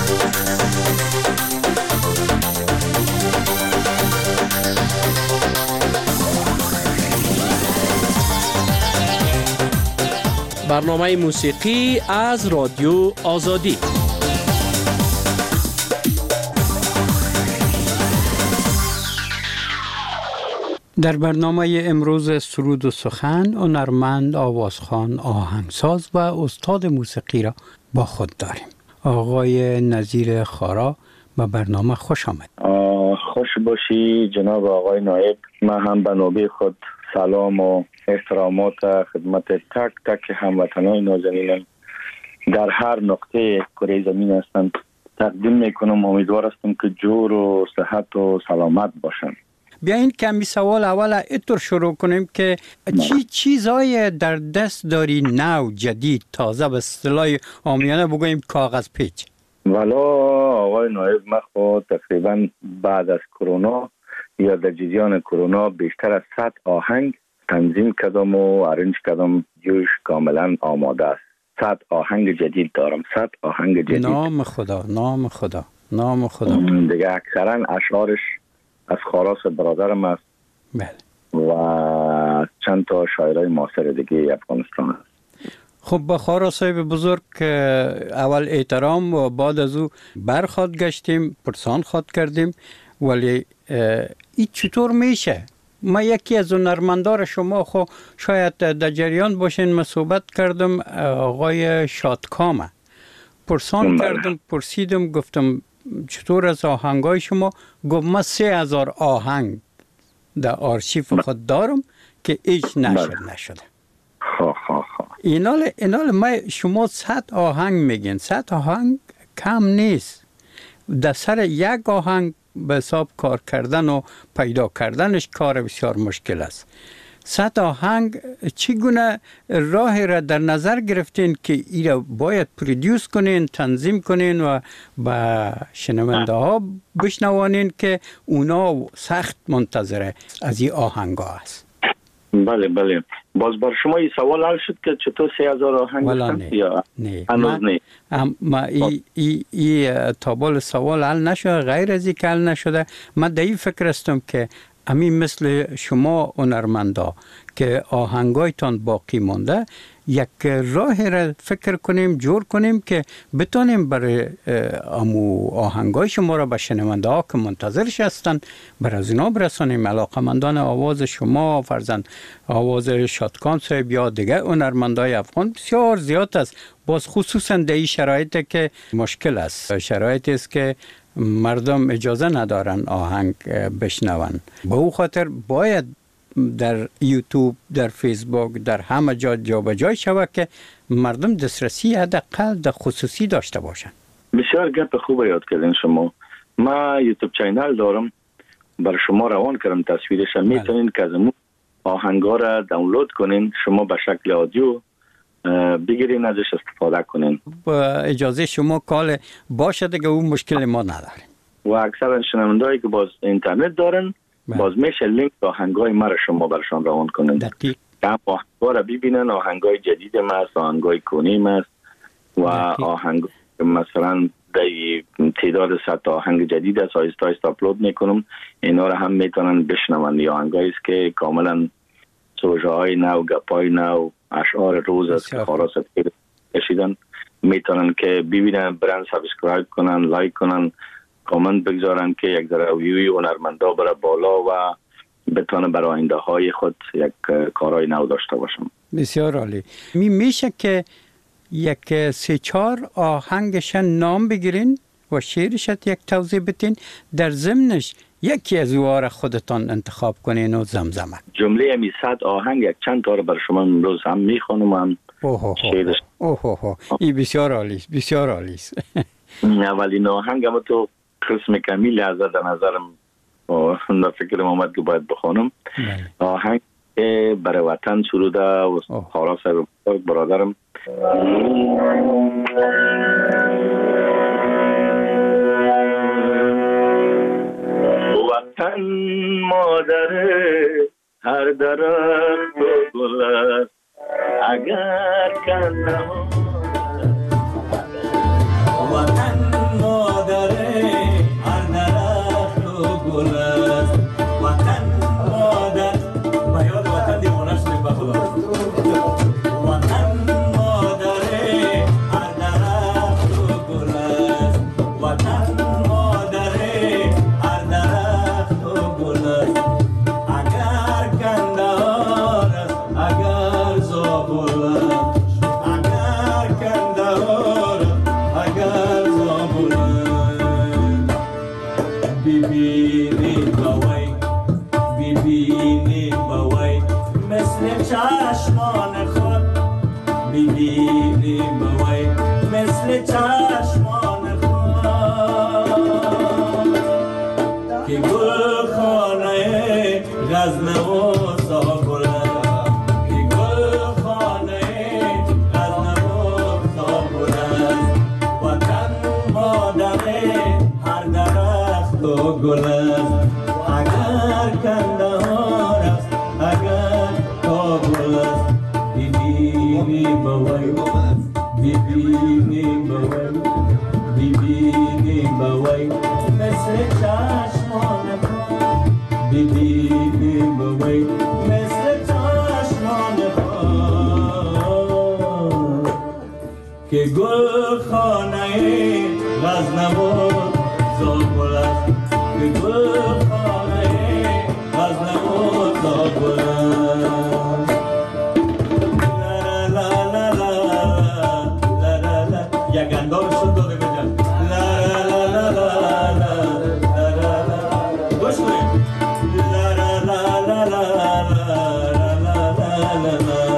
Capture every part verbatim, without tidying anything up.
برنامه موسیقی از رادیو آزادی. در برنامه امروز سرود و سخن هنرمند، آوازخوان، آهنگساز و استاد موسیقی را با خود داریم. آقای نظیر خارا به برنامه خوش آمد. خوش باشی جناب آقای نایب. من هم به نوبه خود سلام و احترامات خدمت تک تک هموطنان نازنینم در هر نقطه کره زمین هستند تقدیم میکنم. امیدوار هستم که جور و صحت و سلامت باشن. بیاین کمی سوال اول اینطور شروع کنیم که چی چیزای در دست داری نو، جدید، تازه، به اصطلاح عامیانه بگوییم کاغذ پیچ؟ والا آقای نایب، من خود تقریبا بعد از کرونا یا در جریان کرونا بیشتر از صد آهنگ تنظیم کردم و ارنج کردم. جوش کاملا آماده است. صد آهنگ جدید دارم. صد آهنگ جدید. نام خدا، نام خدا، نام خدا. دیگه اکثرا اشعارش از خاراس برادرم است. بله. و چند تا شاعرای معاصر دیگه افغانستان است. خب به خارا صاحب بزرگ اول احترام و بعد از او برخواد گشتیم، پرسان خواد کردیم، ولی این چطور میشه؟ ما یکی از هنرمندان شما خو شاید در جریان باشین، من صحبت کردم آقای شادکامه، پرسان کردم، پرسیدم، گفتم چطور از آهنگای شما؟ گفت من سه هزار آهنگ در آرشیف خود دارم که هیچ نشر نشده. خواه خواه خواه اینال اینال ما شما صد آهنگ میگین، صد آهنگ کم نیست. در سر یک آهنگ به حساب کار کردن و پیدا کردنش کار بسیار مشکل است. صد آهنگ چگونه راهی را در نظر گرفتین که ای را باید پرودیوس کنین، تنظیم کنین و با شنونده ها بشنوانین که اونا سخت منتظره از این آهنگ ها است؟ بله بله. باز بر شما این سوال حل شد که چطور سه هزار آهنگ ولا هستن؟ نه یا نه هنوز نه. ما ای, ای, ای تابال سوال حل نشده، غیر از این که حل نشده. من در این فکر هستم که همین مثل شما هنرمندا که آهنگایتان باقی مانده، یک راه را فکر کنیم، جور کنیم که بتونیم برای امو آهنگای شما را به شنونده ها که منتظرش هستن برای از اینا برسانیم. علاقمندان آواز شما، فرزند آواز شادکان صاحب یا دیگه هنرمندای افغان بسیار زیاد است. باز خصوصا در این شرایط که مشکل است، شرایطی است که مردم اجازه ندارن آهنگ بشنون. به او خاطر باید در یوتیوب، در فیسبوک، در همه جا جا به جای شود که مردم دسترسی حداقل در خصوصی داشته باشن. بسیار گپ خوب یاد کردین شما. ما یوتیوب چینل دارم، برای شما روان کردم تصویرش. میتونین که از اون آهنگا را دانلود کنین، شما به شکل آدیو بگیرین ازش استفاده کنین. با اجازه شما کال باشه دیگه، اون مشکل ما نداریم. و اکثر شنوندهایی که باز اینترنت دارن بله. باز میشه لینک آهنگای ما را شما برشان روان کنین. دقیق. هم آهنگا را ببینن، آهنگای جدید ما است، آهنگای کنیم است و آهنگ مثلا در تعداد صد آهنگ جدید است، آیستا آیستا اپلود میکنم. اینا را هم میتونن بشنون. یا آهنگایی است که کاملا سوژه های نو، گپای نو، اشعار روز است که خاراس کشیدن، میتونن که ببینن، برن سابسکرایب کنن، لایک کنن، کامنت بگذارن که یک ذره ویوی هنرمندا بره بالا و بتونه برای آینده های خود یک کارهای نو داشته باشم. بسیار عالی. می میشه که یک سه چهار آهنگش نام بگیرین و شعرش یک توضیح بدین، در ضمنش یکی از اونها را خودتان انتخاب کنین و زمزمه. جمله امی صد آهنگ یک چند تا رو برای شما امروز هم میخونم. هم شعرش. اوه اوه این بسیار عالی است، بسیار عالی است. اولین آهنگ هم تو قسم کمیل از در نظرم در فکرم آمد که باید بخونم. آهنگ برای وطن سروده و خاراس برادرم. وطن مادر هر درخت و گل است، اگر کنم وطن خانه هر درخت و گل است اگر کندهار است اگر کابل است ببینی بوی ببینی بوی ببینی بوی مثل چشمان خود ببینی بوی مثل چشمان خود که گل خانه غزنبور زابل است که گل خانه غزنبور زابل است یک اندام شد داده بجن لا لا لا لا لا لا لا گوش کنیم لا لا لا لا لا لا لا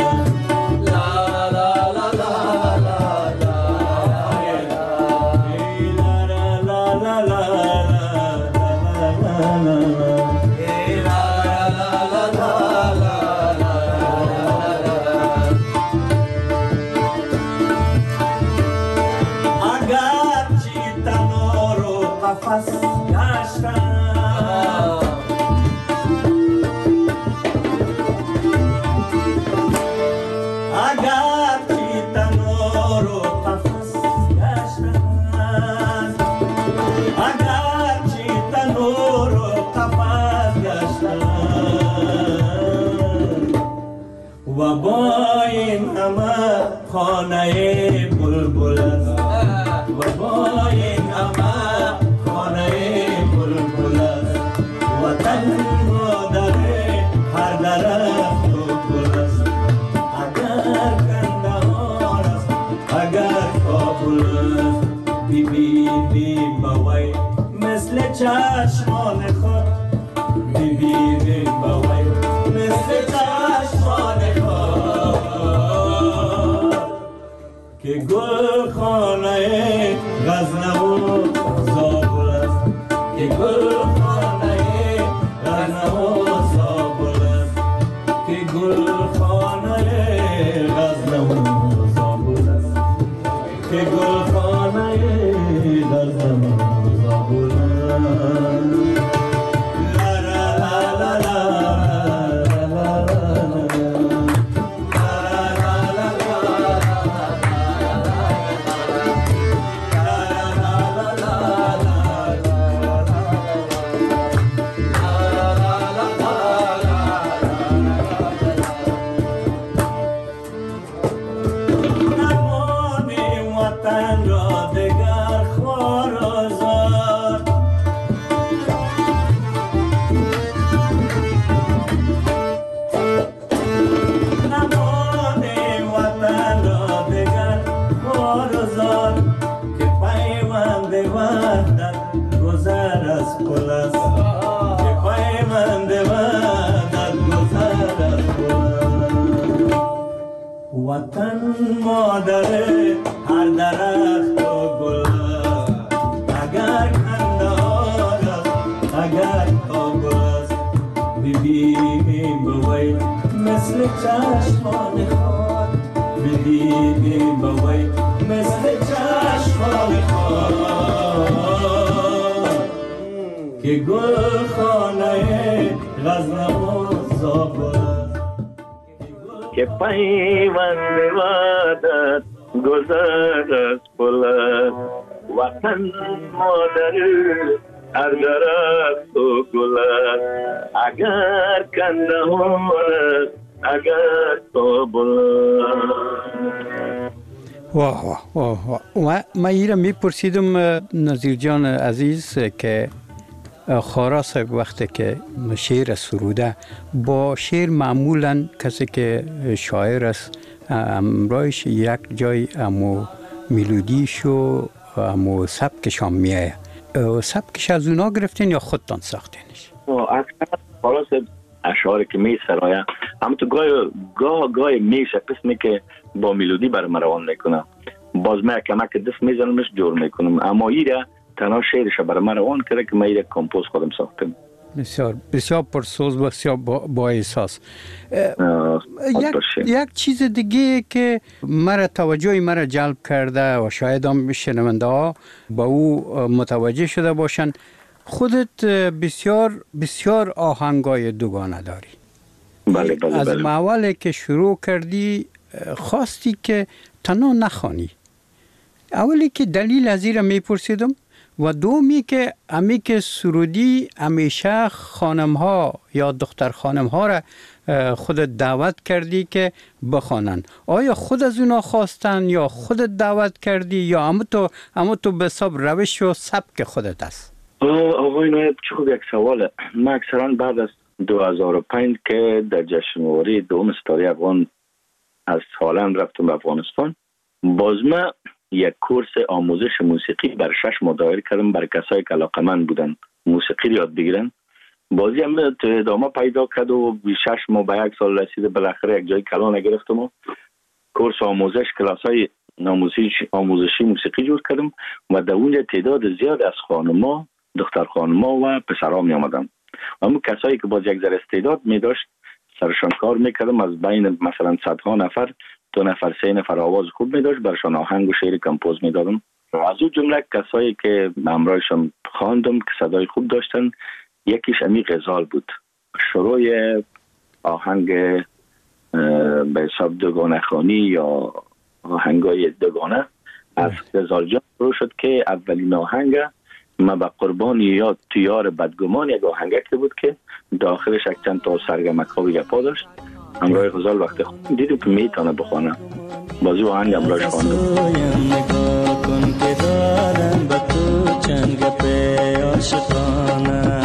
و با این همه خانه بلبل است و با این همه خانه بلبل است وطن مادر هر درخت و گل است اگر کندهار است اگر کابل است ببینی بوی مثل چشمان خود ببینی بوی مثل چشمان که گل خانه غزنبور زابل است که گل خانه غزنبور زابل است که گل خانه غزنبور زابل است که گل خانه غزنبور زابل است وطن مادر هر درخت و گل است اگر کندهار است اگر کابل است ببینی بوی مثل چشمان خود ببینی بوی مثل چشمان خود که گل خانه غزنبور زابل است که پیوند وعدت گذر از پل است وطن مادر هر درخت و گل است اگر کندهار است اگر کابل است. واه واه واه واه و من ایره میپرسیدم نظیر جان عزیز که خارا صاحب وقتی که شعر سروده با شعر معمولا کسی که شاعر است امرایش یک جای امو میلودیش و امو سبکش هم میایه سبکش از اونا گرفتین یا خودتان ساختینش؟ اکثر خارا صاحب اشعاری که می سرایه هم تو گاه گاه گاه میشه قسمی که با میلودی بر مروان میکنم باز من کمک دست میزنمش جور میکنم اما ایره تنها شعرش برای من روان کرده که من یک کمپوز خودم ساختم. بسیار بسیار پرسوز، بسیار با, با احساس. آه، یک, یک چیز دیگه که مرا توجه مرا جلب کرده و شاید هم شنونده ها با او متوجه شده باشند، خودت بسیار بسیار آهنگای دوگانه داری. بله بله از بله. اولی که شروع کردی خواستی که تنها نخوانی. اولی که دلیل از این را میپرسیدم و دومی که امی که سرودی همیشه خانم ها یا دختر خانم ها را خودت دعوت کردی که بخوانن. آیا خود از اونا خواستن یا خودت دعوت کردی یا اما تو اما تو به حساب روش و سبک خودت است؟ آقای نایب چه خوب یک سواله. من اکثرا بعد از دو هزار و پنج که در جشنواره دوم ستاره افغان از هالند رفتم به افغانستان، باز من یک کورس آموزش موسیقی بر شش ماه دایر کردم بر کسایی که علاقمند بودن موسیقی یاد بگیرن. بازی هم ادامه پیدا کرد و شش ماه به یک سال رسید. بالاخره یک جای کلان گرفتم و کورس آموزش کلاسای آموزشی آموزشی موسیقی جور کردم و در اونجا تعداد زیاد از خانما، دختر خانما و پسرها می آمدن. اما کسایی که باز یک ذره استعداد می داشت سرشان کار میکردم. از بین مثلا صدها نفر دو نفر سه نفر آواز خوب می داشت، برشان آهنگ و شعر کمپوز می دادم. از اون جمله کسایی که همراهشان خواندم که صدای خوب داشتن، یکیش امی غزال بود. شروع آهنگ به حساب دوگانه خوانی یا آهنگای دوگانه از غزال جان شروع شد که اولین آهنگ ما به قربان یاد تیار بدگمان یک آهنگکی بود که داخلش یک چند تا سرگمک ها و گپا داشت. همراه غزال وقتی خوندم دیدم که میتونه بخونه، بازی آهنگ همراهش خواندم. نگاه کن که دارم با تو چند گپ عاشقانه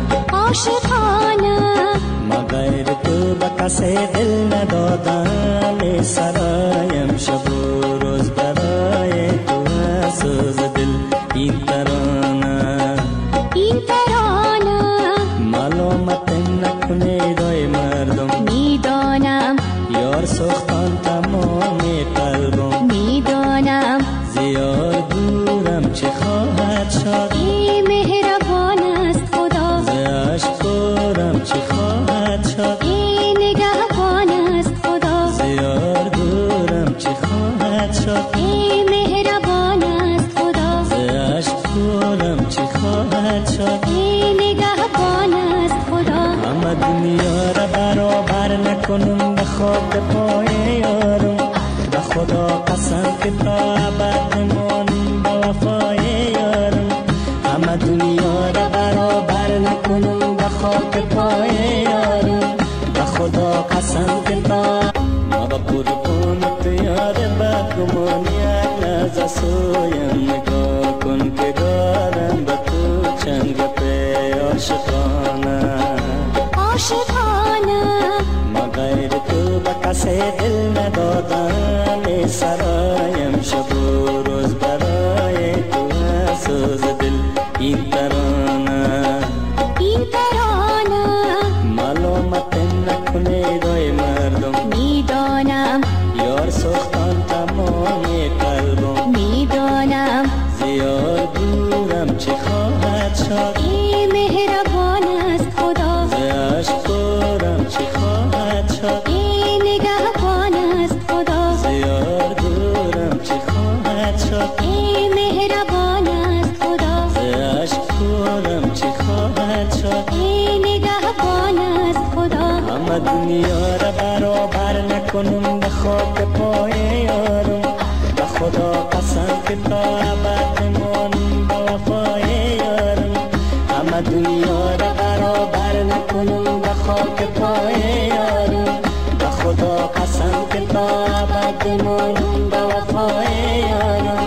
عاشقانه، ما غیر تو به کسی دل ندادم، سرایم شب و روز برای تو سوز دل این ترانه این ترانه، معلومت نکنه دای مردم میدانم، یار سختان تمام قلبم میدانم، زیار دورم چه خواهد شد، ای مهربان است خدا، ز عشق دورم چه خواهد شد، ای نگهبان است خدا، زیار دورم چه خواهد شد، ای مهربان است خدا، ز عشق دورم چه خواهد شد، ای نگهبان است خدا. همه دنیا را برابر نکنم به خاک پای یارم، به خدا قسم که تا ابد نمانم به وفای یارم، همه دنیا را برابر نکنم به خاک پای یارم، به خدا قسم که تا ما به قربان تو یار بدگمان یک لحظه سویم. نگاه کن که دارم به تو چند گپ عاشقانه عاشقانه، ما غیر تو به کسی دل ندادم، سرایم شب و روز برای تو سوز دل این ترانه این ترانه، معلومت نکنه دای مردم میدانم، یار سختان تمام قلبم میدانم، زیار دورم چه خواهد شد، ای مهربان است خدا، ز عشق دورم چه خواهد شد، ای نگهبان است خدا، زیار دورم چه خواهد شد، ای مهربان است خدا، ز عشق دورم چه خواهد شد، ای نگهبان است خدا. همه دنیا را برابر نکنم به خاک پای یارم، به خدا قسم که تا ابد نمانم به وفای یارم، همه دنیا را برابر نکنم به خاک پای یارم، به خدا قسم که تا ابد نمانم به وفای یارم.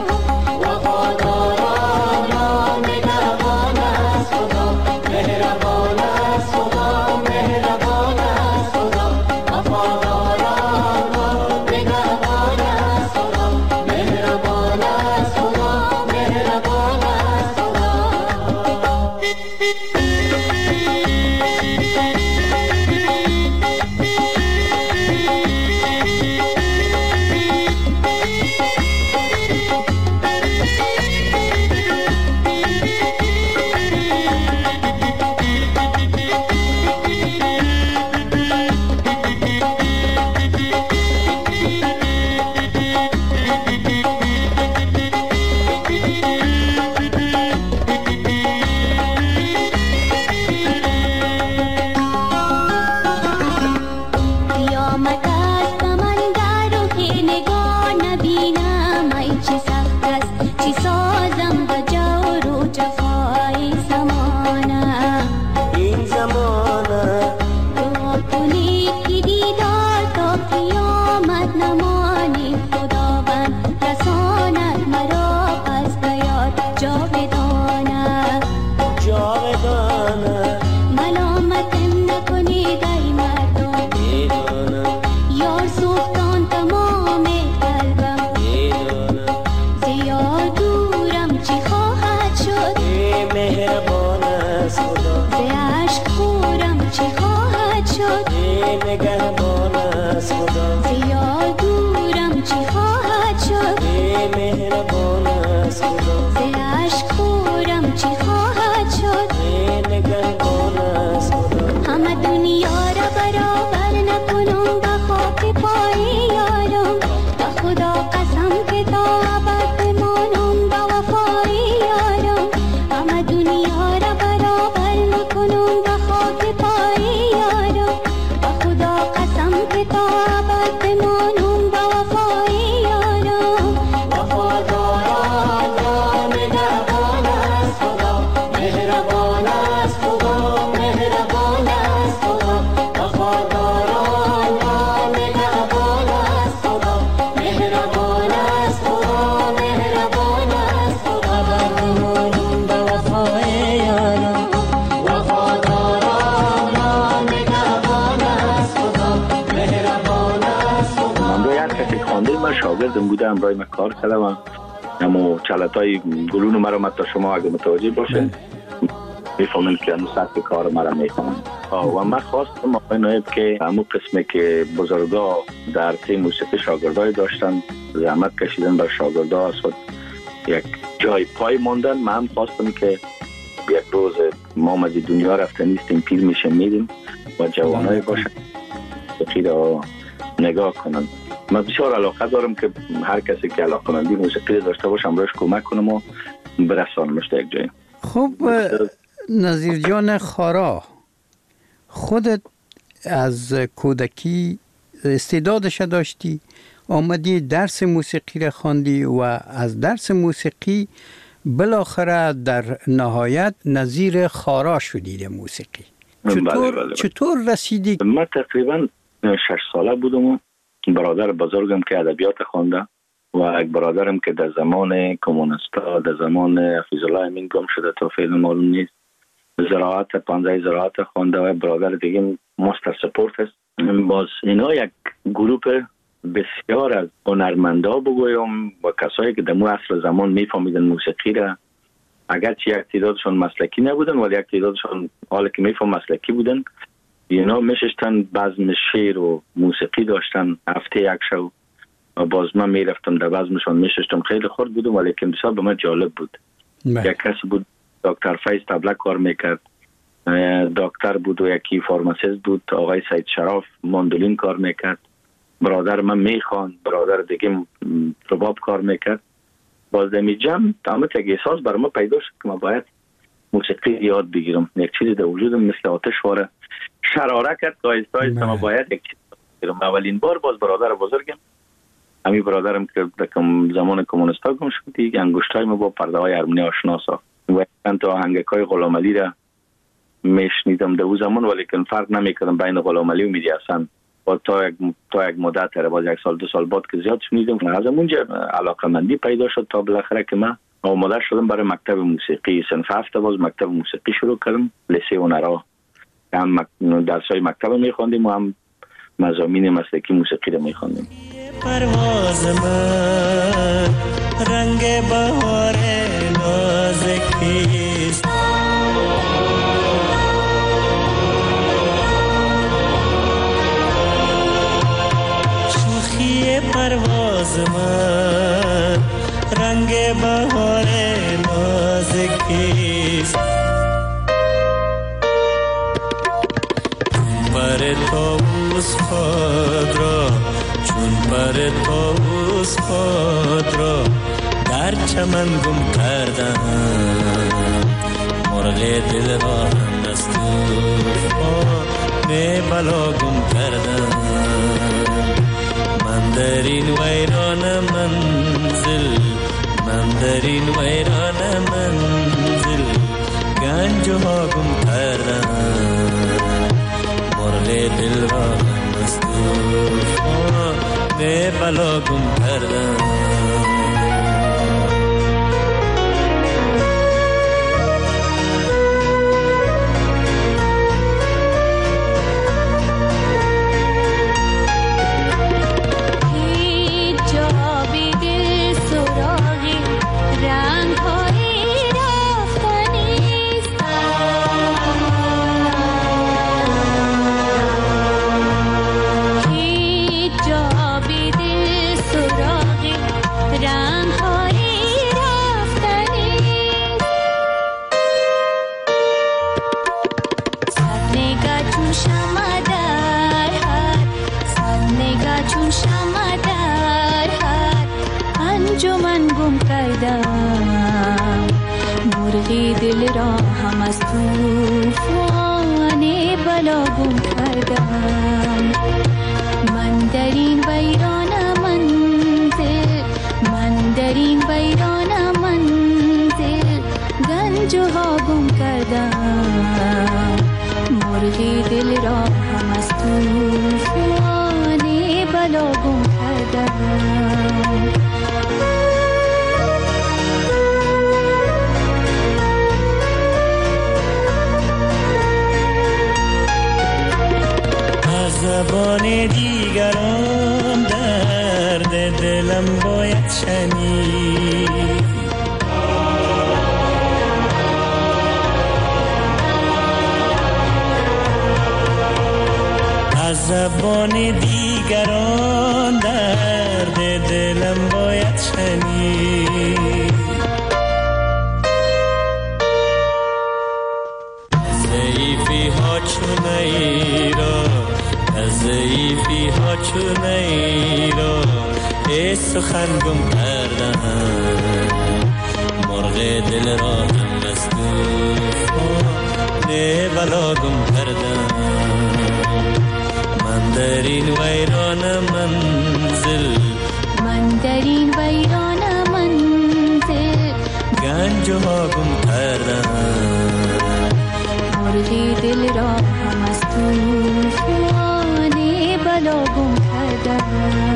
وفادارانم نگهبان است خدا، مهربان است خدا، مهربان است خدا، وفادارانم نگهبان است خدا، مهربان است خدا، مهربان است خدا. مهربان است خدا. ز اشک خورم چه خواهد شد؟ ای نگهبان است خدا. ز یار دورم چه خواهد شد؟ ای مهربان است خدا. ز اشک خورم چه خواهد شد؟ ای نگهبان است خدا. همه دنیا را برابر نکنم به خاک پای یارم، به خدا قسم که تا ابد بمانم به وفای یارم. همه دنیا را برابر نکنم به خاک پای یارم، به خدا قسم که تا ابد بمانم به وفای یارم. وفاداران را نگهبان است خدا. مهربان است خدا. مهربان است خدا. وفاداران را نگهبان است خدا. مهربان است خدا. مهربان است خدا. بمانم به وفای یارم. وفاداران را نگهبان است خدا. مهربان است خدا. همراه هر کسی خوانده من شاگردم بوده، همراه من کار کردم، اما چلتای گلون مرا مت تا شما اگه متوجه باشه میفهمین که اون سطح کار مرا میکنم. و من خواستم آقای نایب که همون قسمه که بزرگا در تیم موسیقی شاگردای داشتن، زحمت کشیدن بر شاگردا است یک جای پای ماندن، من هم خواستم که یک روز ما از دنیا رفته نیستیم، پیر میشه میدیم و جوانای باشن موسیقی را نگاه کنن. من بسیار علاقه دارم که هر کسی که علاقه مندی موسیقی داشته باشه امروز کمک کنم و برسانمش تا یک جای. خب نظیر جان خارا، خودت از کودکی استعدادش داشتی، آمدی درس موسیقی را خواندی و از درس موسیقی بالاخره در نهایت نظیر خارا شدی موسیقی. چطور بله بله بله. چطور رسیدی؟ من تقریبا شش ساله بودم و برادر بزرگم که ادبیات خوانده و یک برادرم که در زمان کمونیستا در زمان حفیظ الله امین گم شده تا فعلا معلوم نیست، زراعت پانزده زراعت خوانده و برادر دیگه ماستر سپورت است. باز اینا یک گروپ بسیار از هنرمندا بگویم و کسایی که در مو عصر زمان میفهمیدن موسیقی را، اگرچه یک تعدادشون مسلکی نبودن ولی یک تعدادشون حالا که میفهم مسلکی بودن، اینا میشستن بزم شعر و موسیقی داشتن هفته یک شو و باز من میرفتم در بزمشون میشستم، خیلی خورد بودم ولی که بسیار به من جالب بود. بله. یک کس بود دکتر فیض تبله کار میکرد، دکتر بود و یکی فارماسیست بود آقای سید شراف ماندولین کار میکرد، برادر من میخوان، برادر دیگه رباب کار میکرد. باز دمی جمع تمامت یک احساس برای ما پیدا شد که ما باید موسیقی یاد بگیرم. یک چیزی در وجودم مثل آتش واره شراره کرد که آیسته آیسته ما باید یک چیز بگیرم. اولین بار باز برادر بزرگم، همین برادرم که در زمان کمونیستا گم شد، دیگه انگشتای ما با پرده های هرمونی آشنا ساخت و چند تا آهنگکای غلام علی را میشنیدم در اون زمان، ولی که فرق نمیکردم بین غلام علی و مهدی حسن. و تا یک تا یک مدت باز یک سال دو سال بعد که زیاد شنیدم، از اونجا علاقه‌مندی پیدا شد تا بالاخره که من آماده شدم برای مکتب موسیقی. صنف هفت باز مکتب موسیقی شروع کردم، لیسه هنرها، هم درسای مکتب میخواندیم و هم مضامین مسلکی موسیقی رو میخواندیم. پرواز من رنگ بهار نازکیست، شوخی پرواز من رنگ بهار نازکیست، پر طاووس خود را چون پر طاووس خود را در چمن گم کردم، مرغ دل را هم از طوفان بلا گم کردم. من در این ویران منزل، من در این ویران منزل گنج ها گم کردم، مرغ دل را هم از طوفان بلا گم کردم. رنگ های رفتنی کردم مرغی دل را هم از طوفان بلا گم کردم من در این ویران منزل من در این ویران منزل گنج ها گم کردم مرغی دل را هم از طوفان بلا گم کردم زبان دیگران درد دلم باید شنید از زبان دیگران درد دلم باید شنید ضعیفی ها چونه را ضعیفی ها چونه ای را ای سخن گم کردن مرغ دل را هم از طوفان بلا گم کردن من در این ویران منزل من در این ویران منزل گنج ها گم کردن مرغی دل را هم از طوفان بلا گم کردم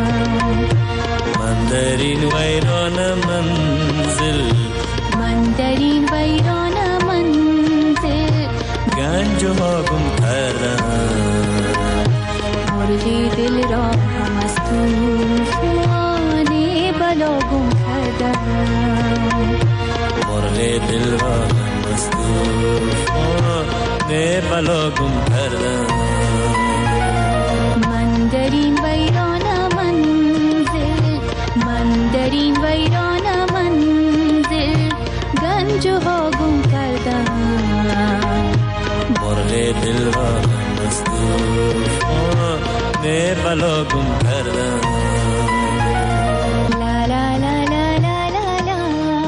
من در این ویران منزل من در این ویران منزل گنج ها گم کردم مرغی دل را هم از طوفان بلا گم کردم مرغ دل را هم از طوفان بلا گم کردم من در این ویران منزل من در این ویران منزل گنج ها گم کردم مرغ دل را هم از طوفان بلا گم کردم لا لا لا لا لا لا لا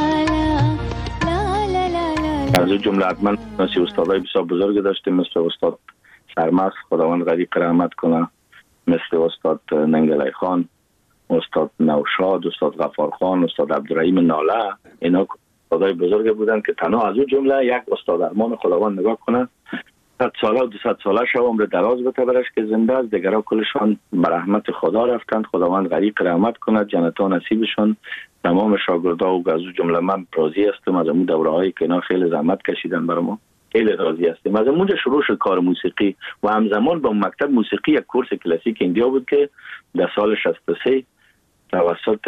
لا لا لا لا از این جمله حتما نسی استادای بسیار بزرگ داشتیم مثل استاد سرمست خداوند غریق رحمت کنه مثل استاد ننگلای خان استاد نوشاد استاد غفار خان استاد عبدالرحیم ناله اینا استادای بزرگ بودن که تنها از اون جمله یک استاد ارمان خداوند نگاه کنه صد ساله و دوصد ساله شو عمر دراز بته برش که زنده است دیگرها کلشان به رحمت خدا رفتند خداوند غریق رحمت کنه جنت ها نصیبشون تمام شاگردا و از اون جمله من راضی هستم از اون دوره‌هایی که اینا خیلی زحمت کشیدن برای ما خیلی راضی هستیم از اونجا شروع شد کار موسیقی و همزمان با مکتب موسیقی یک کورس کلاسیک ایندیا بود که در سال شصت و سه توسط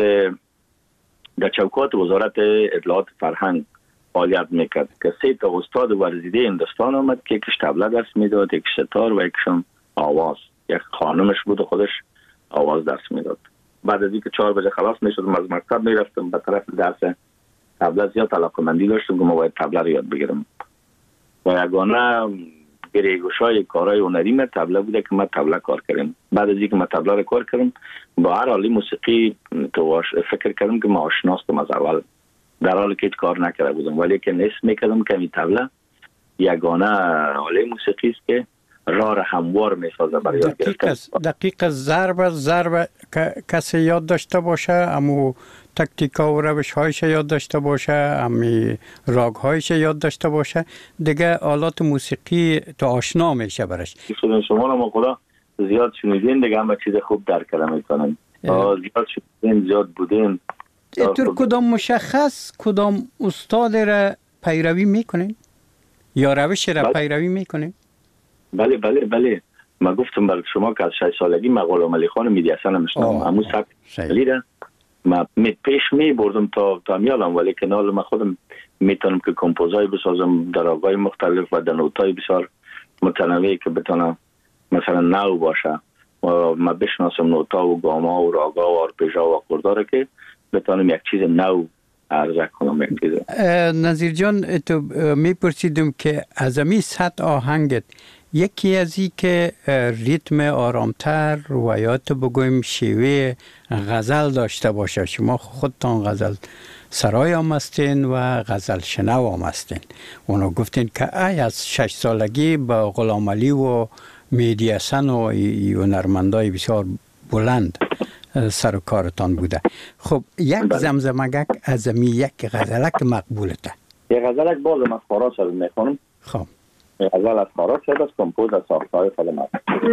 در چوکات وزارت اطلاعات فرهنگ فعالیت میکرد که سه تا استاد ورزیده هندوستان آمد که یکیش طبله درس میداد یک ستار و یکیشون آواز یک خانمش بود و خودش آواز درس میداد بعد از اینکه چهار بجه خلاص میشدم از مکتب میرفتم به طرف درس طبله زیاد علاقه‌مندی داشتم که ما باید طبله رو یاد بگیرم و یگانه گریگوشای کارهای هنری من طبله بوده که من طبله کار کردم بعد از اینکه من طبله رو کار کردم با هر حالی موسیقی تو فکر کردم که ما آشناستم از اول در حالی که هیچ کار نکرده بودم ولی که نصف میکردم که این طبله یگانه حاله موسیقی است که راه هموار میسازه برای یاد گرفتن دقیق ضرب ضرب کسی یاد داشته باشه امو تکتیکا و روش هایش یاد داشته باشه امی راگ هایش یاد داشته باشه دیگه آلات موسیقی تو آشنا میشه برش شما رو ما خدا زیاد شنیدین دیگه همه چیز خوب درک کردن میکنن زیاد شنیدین زیاد بودین اینطور کدام مشخص کدام استاد را پیروی میکنین یا روش را پیروی میکنین بله بله بله ما گفتم برای شما که از شش سالگی ما غلام علی خان میدی حسن میشنم همون سبک لیره ما می پیش می بردم تا تا میالم ولی که نال ما خودم میتونم که کمپوزای بسازم در آگای مختلف و در نوتای بسیار متنوعی که بتونم مثلا نو باشه و ما بشناسم نوتا و گاما و راگا و آرپیژا و آکورداره که بتونم یک چیز نو عرضه کنم یک چیز. نظیر جان تو میپرسیدم که از امی سطح آهنگت یکی از این که ریتم آرامتر و یا تو بگویم شیوه غزل داشته باشه شما خودتان غزل سرای هم هستین و غزل شنو هم هستین. اونو گفتین که ای از شش سالگی با غلام علی و مهدی حسن و هنرمندای بسیار بلند سر و کارتان بوده. خب یک زمزمگک از می یک غزلک مقبولته. یک غزلک باز من خاراس رو میخونم. خب غزل از خاراس است، کمپوز از ساختار کلمات.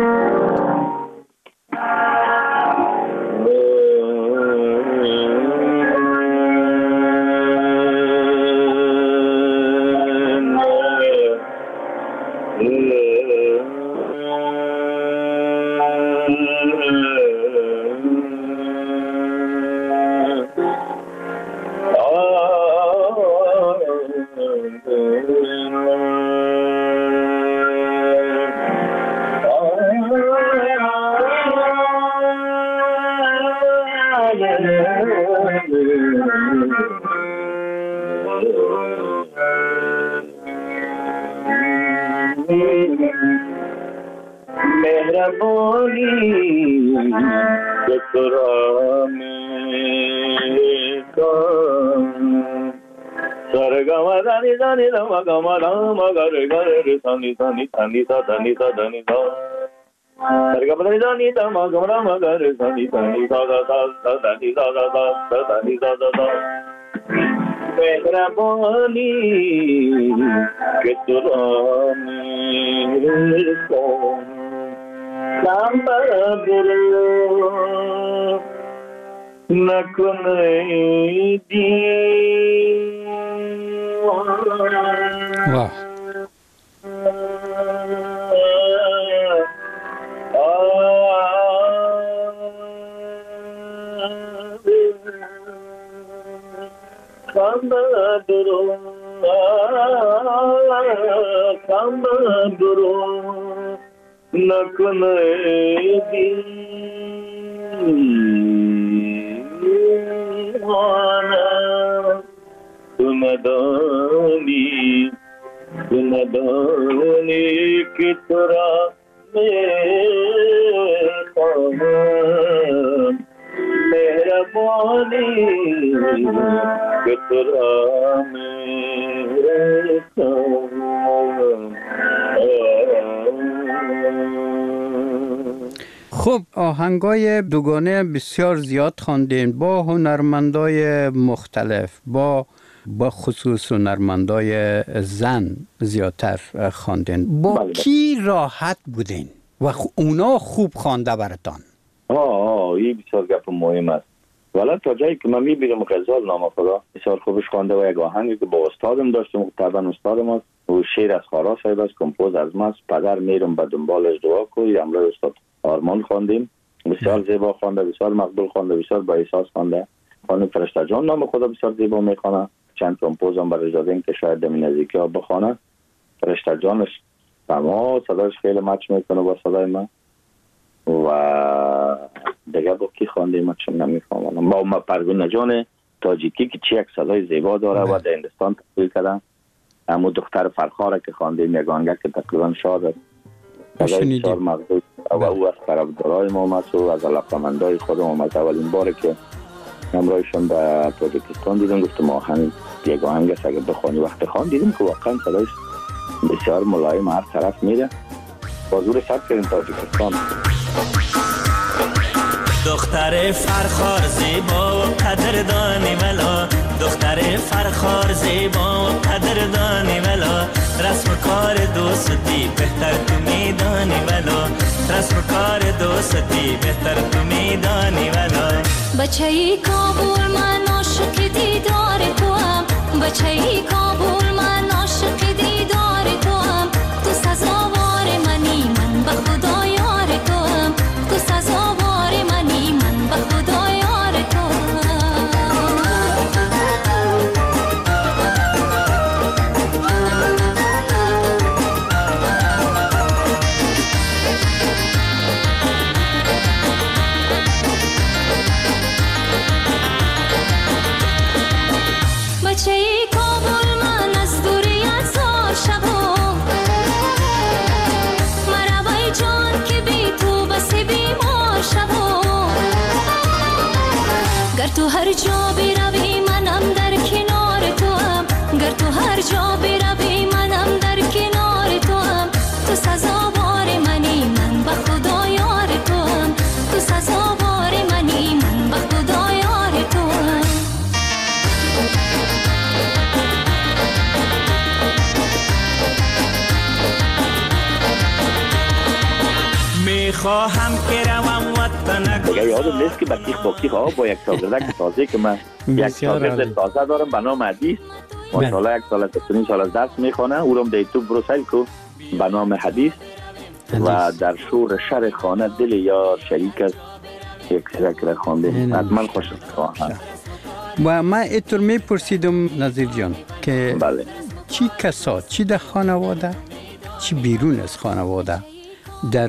Dani dani dani da dani da dani da. Sarga dani dani da ma ga ma ma ga re dani dani da da da da dani da da da da dani da da da. Mehrabani ke turani ko samba guru na kunai di. Wow. Kambaduru, kambaduru, nakunai diwana, tumadani, tumadani kitura mekama. मेहरबानी कितना मेरे خب آهنگای دوگانه بسیار زیاد خواندین با هنرمندای مختلف، با با خصوص هنرمندای زن زیادتر خواندین. با بله کی راحت بودین و اونا خوب خوانده براتان؟ آه آه این بسیار گپ مهم است. ولی تا جایی که من میبینم غزال نام خدا بسیار خوبش خوانده و یک آهنگی که با استادم داشتم، طبعا استادم است و شعر از خارا صاحب است، کمپوز از ماست. پدر میرم به دنبالش دعا کنی، امروز استاد آرمان خواندیم، بسیار زیبا خوانده، بسیار مقبول خوانده، بسیار با احساس خوانده. خانم فرشته جان نام خدا بسیار زیبا میخوانه. چند کمپوز هم برای دادیم که شاید دمی نزدیکی ها بخوانه. فرشته جانش تمام صداش خیلی مچ میکنه با صدای من. و دیگه با کی خوانده من چون نمیفهمم. با ما پروین جان تاجیکی که چه یک صدای زیبا داره و در هندوستان تحصیل کردن. همون دختر فرخاره که خوانده میگانگه که تقریبا شاد صدای بسیار مقبول و او از طرفدارای ما است و از علاقه‌مندای خودم است. اولین باره که همراهشون به تاجیکستان دیدم گفتم آهنگ یک آهنگ است اگه بخوانی. وقتی خوان دیدم که واقعا صدایش بسیار ملایم هر طرف میره. بازور سب کردیم تاجیکستان. دختر فرخار زیبا و قدردانی ولا، دختر فرخار زیبا و قدردانی ولا، رسم کار دوستی بهتر تو میدانی ولا، رسم کار دوستی بهتر تو میدانی ولا. بچه‌ای کابل من عاشق دیدار تو هم، بچه‌ای کابل من عاشق دیدار تو هم، تو سزاوار منی من به خدا یار تو هم، تو سزاوار منی من به خدا یار تو هم. بچه‌ای کابل من از دوری ازار شبم، مروای جان که بی تو بس بیمار شبم. گر تو هر جا بروی منم در هر جا بروی منم در کنار تو هم، تو سزاوار منی من به خدا یار تو هم، تو سزاوار منی من به خدا یار تو هم. میخواهم که روم وطن دیگه یادم نیست که بکیخ باکیخ ها با یک شاگردک تازه که من یک شاگرد تازه دارم به نام حدیث، ماشاءالله یک سال از سنین سال از درس میخوانه، او رو در یوتیوب برو سرچ کن به نام حدیث و در شور شر خانه دل یار شریک است یک ذکر خوانده، حتما خوشم خواهم. و من اینطور میپرسیدم نظیر جان که بله چی کسا، چی در خانواده چی بیرون از خانواده در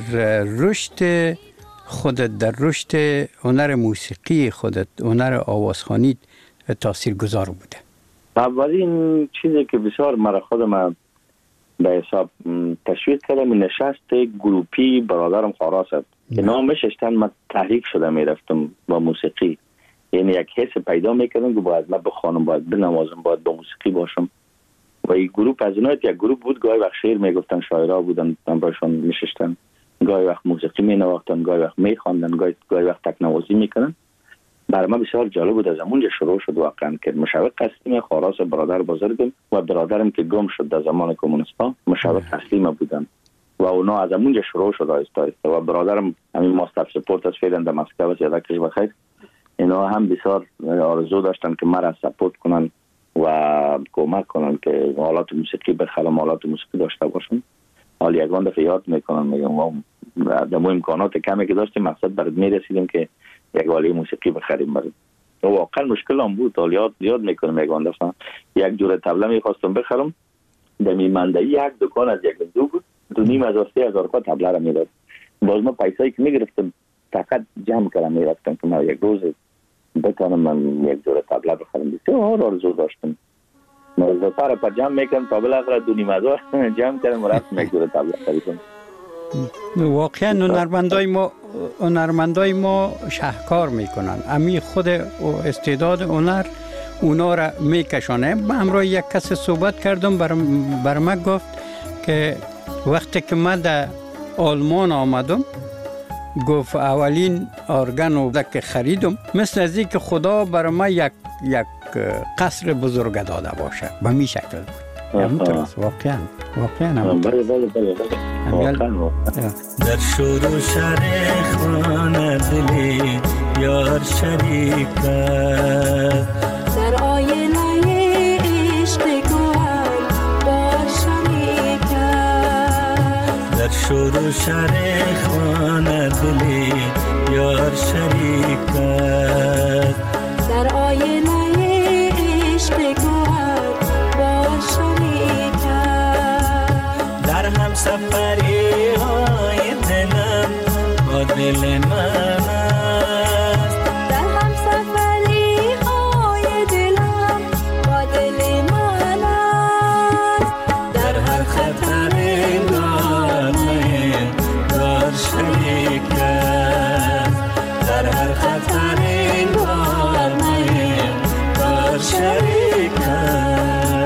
رشد خودت، در رشد هنر موسیقی خودت، هنر آوازخوانی تاثیر گذار بوده؟ اولین چیزی که بسیار مرا خودم به حساب تشویق کردم نشست گروپی برادرم خاراس که نامش اشتن من تحریک شده میرفتم با موسیقی، یعنی یک حس پیدا میکردم که باید من بخوانم، باید بنوازم، باید با موسیقی باشم. و این گروپ از اینایت یک گروپ بود، گاهی وقت شعر میگفتن، شاعرها بودن، من باشون میشستن، گاهی وقت موسیقی مینواختن، گاهی وقت میخواندن، گاهی گاهی وقت تکنوازی میکنن. برای من بسیار جالب بود. از اونجا شروع شد واقعا که مشوق اصلی خاراس برادر بزرگم و برادرم که گم شد در زمان کمونیستا مشوق اصلی ما بودن و اونا از اونجا شروع شد آهسته آهسته. و برادرم همین ماستر سپورت از فعلا در مسکو است، یادکش بخیر، اینا هم بسیار آرزو داشتن که مرا سپورت کنن و کمک کنن که آلات موسیقی بخرم، آلات موسیقی داشته باشم. حالا یگان دفعه یاد میکنن میگم ما در امکانات کمی که داشتیم مقصد برد میرسیدیم که یک آله موسیقی بخریم برد. واقعا مشکل هم بود. حالا یاد یاد میکنم یگان دفعه یک جور طبله میخواستم بخرم، در میمندهی یک دکان از یک دو بود، دو نیم هزار سه هزار روپیه طبله را میداد. باز ما پیسایی که میگرفتم فقط جمع کردم میرفتم که من یک روز بتانم من یک جور طبله بخرم. بسیار آرزو داشتم. موضوع پاره پا جمع میکنم تا بالاخره دو نیم هزار جمع کردم و رفتم یک جور طبله خریدم. واقعا هنرمندای ما هنرمندای ما شهکار میکنن، امی خود استعداد هنر اونا را میکشانه. من همراه یک کس صحبت کردم، برم بر من گفت که وقتی که من در آلمان آمدم گفت اولین ارگن رو که خریدم مثل از این که خدا برای من یک یک قصر بزرگ داده باشه، به می شکل بود. همونطور است واقعا واقعا. بله بله بله واقعا. در شور و شر خانه دلی یار شریک است، در آینه عشق گوهر بار شریک است، در شور و شر خانه دلی یار شریک است، در آینه عشق گوهر بار شریک است، در هم سفری های دلم با دل من است، در هم سفری های دلم با دل من است، در هر خطر دارم دار شریک است، در هر خطر دارم دار شریک است.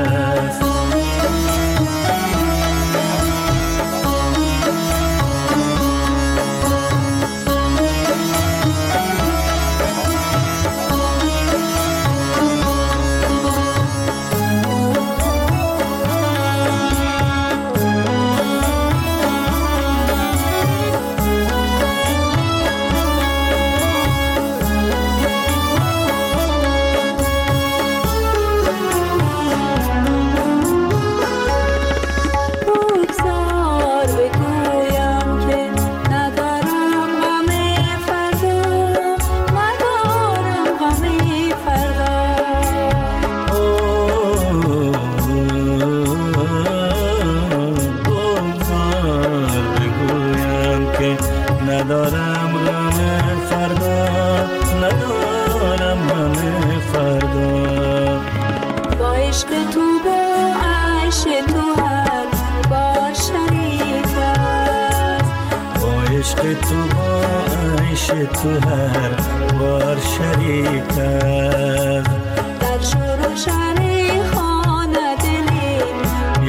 ندارم غم فردا، ندارم غم فردا، با عشق تو با عیش تو هر بار شریک است، با عشق تو با عیش تو هر بار شریک است، در شور و شر خانه دلی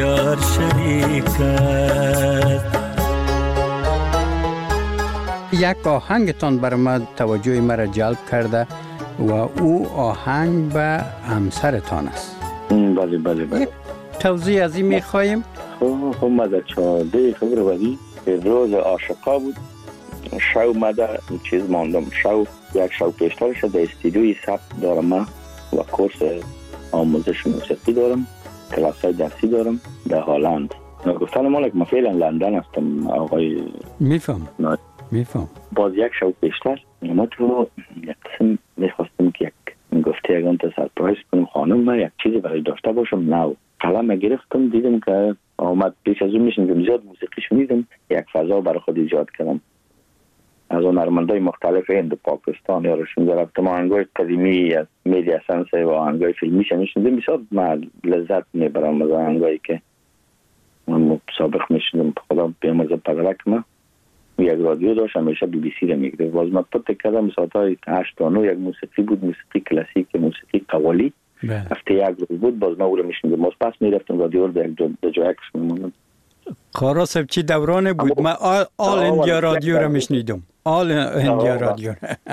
یار شریک است. یک آهنگتان بر ما توجه مرا جلب کرده و او آهنگ به همسرتان است. بله بله بله. توضیح از این میخواییم؟ خب خب ما در چهارده فبروری روز عاشقا بود. شو ما در چیز ماندم، شو یک شو پیشتر شد در استودیوی ثبت دارم ما و کورس آموزش موسیقی دارم، کلاس های درسی دارم در هلند. گفتن مالک ما فعلا لندن هستم آقای میفهم میفهم. باز یک شو پیشتر ما تو یک قسم میخواستم که یک گفته اگران تا سرپرایز کنم خانم ما یک چیزی برای داشته باشم. نو قلم گرفتم دیدم که آمد پیش از اون میشنیدم زیاد موسیقی شنیدم، یک فضا برای خود ایجاد کردم. از اون هنرمندای مختلف هند و پاکستان یا رشون رفتم آهنگای قدیمی از میدیا سنس و آهنگای فیلمی شنیدم. بسیار من لذت میبرم از آهنگایی که من سابق میشنیدم. خدا بیامرز پدرک ما یک رادیو داشت همیشه بی بی سی رو میگرفت. باز من پت کردم ساعتای هشت تا نه یک موسیقی بود، موسیقی کلاسیک، موسیقی قوالی. هفته یک روز بود باز ما او رو میشنیدم. باز پس میرفتم رادیو رو در جای عکس میموندم. خارا صاحب چی دورانه بود؟ من آل, آل اندیا رادیو رو میشنیدم. آل اندیا رادیو